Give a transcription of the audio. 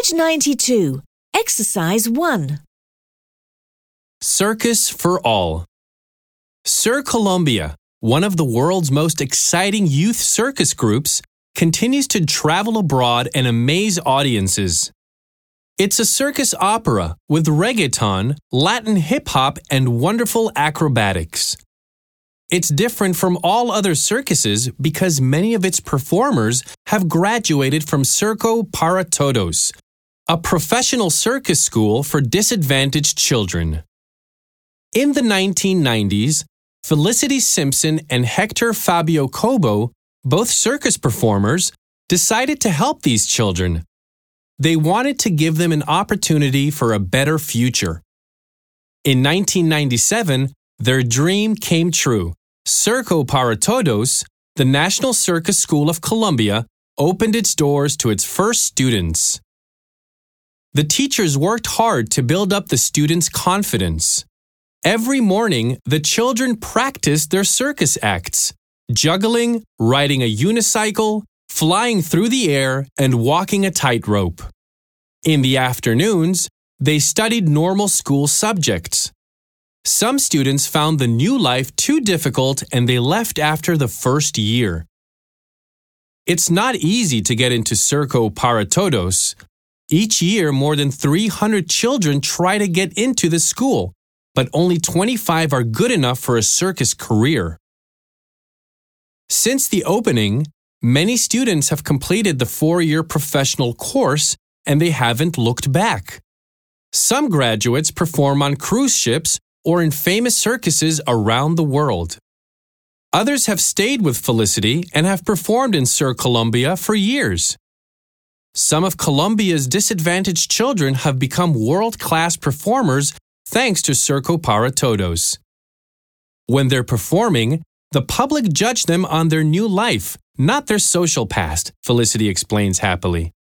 Page 92. Exercise 1. Circus for All. Sir Columbia, one of the world's most exciting youth circus groups, continues to travel abroad and amaze audiences. It's a circus opera with reggaeton, Latin hip-hop, and wonderful acrobatics. It's different from all other circuses because many of its performers have graduated from Circo para Todos, a professional circus school for disadvantaged children. In the 1990s, Felicity Simpson and Hector Fabio Cobo, both circus performers, decided to help these children. They wanted to give them an opportunity for a better future. In 1997, their dream came true. Circo para Todos, the National Circus School of Columbia, opened its doors to its first students. The teachers worked hard to build up the students' confidence. Every morning, the children practiced their circus acts, juggling, riding a unicycle, flying through the air, and walking a tightrope. In the afternoons, they studied normal school subjects. Some students found the new life too difficult and they left after the first year. It's not easy to get into Circo para Todos. Each year, more than 300 children try to get into the school, but only 25 are good enough for a circus career. Since the opening, many students have completed the 4-year professional course and they haven't looked back. Some graduates perform on cruise ships or in famous circuses around the world. Others have stayed with Felicity and have performed in Sir Columbia for years. Some of Columbia's disadvantaged children have become world-class performers thanks to Circo para Todos. When they're performing, the public judge them on their new life, not their social past, Felicity explains happily.